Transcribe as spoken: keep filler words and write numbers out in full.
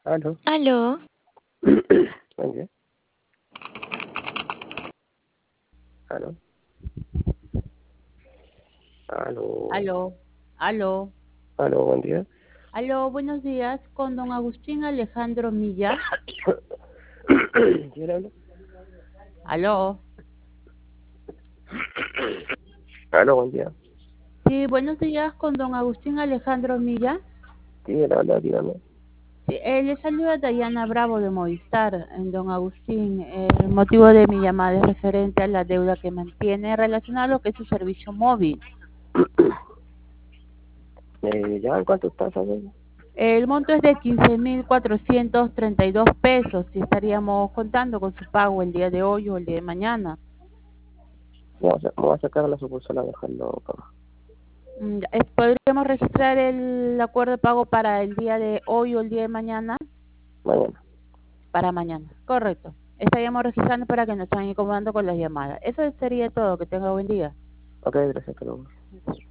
Aló. Aló, Buen día. Aló. Aló. Aló, aló, Aló, buen día. aló, buenos días, con don Agustín Alejandro Milla. ¿Quién habla? Aló, Aló, buen día. sí, buenos días, con don Agustín Alejandro Milla. ¿Quién habla? Dígame. Sí, eh, le saluda Dayana Bravo de Movistar, eh, don Agustín. Eh, el motivo de mi llamada es referente a la deuda que mantiene relacionado a lo que es su servicio móvil. Eh, ¿ya en cuánto está esa deuda? El monto es de quince mil cuatrocientos treinta y dos pesos y estaríamos contando con su pago el día de hoy o el día de mañana. Me voy a, me voy a sacar a la sucursal a dejarlo pago. Mm, ya, eh, ¿Podríamos registrar el acuerdo de pago para el día de hoy o el día de mañana? Mañana. Para mañana, correcto. Estaríamos registrando para que nos estén incomodando con las llamadas. Eso sería todo. Que tenga buen día. Ok, gracias, hasta luego.